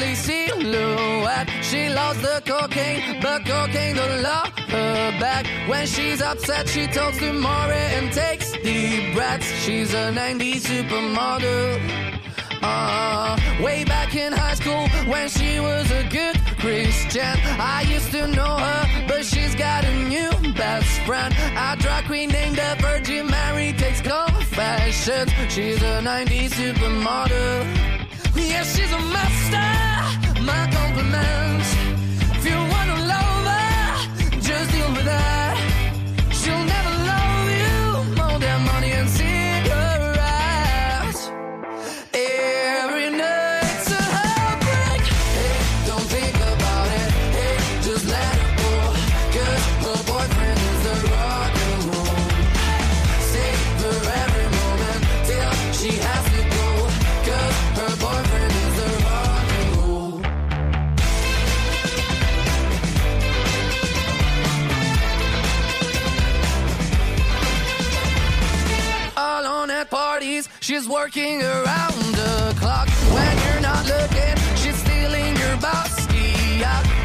ugly silhouette. She loves the cocaine, but cocaine don't love her back. When she's upset, she talks to Maury and takes deep breaths. She's a 90s supermodel. Way back in high school when she was a good Christian, I used to know her, but she's got a new best friend, a drag queen named the Virgin Mary, takes confessions. She's a 90s supermodel. Yeah, she's a master, my compliments. If you wanna love her, just deal with that. She'll never love you more than money and cigarettes. Every night's a heartbreak. Hey, don't think about it. Hey, just let her go. 'Cause her boyfriend is the rock and roll. Savor every moment till she has to go. 'Cause her boyfriend is the rock and roll. Alone at parties, she's working around the clock. When you're not looking, she's stealing your bossy out.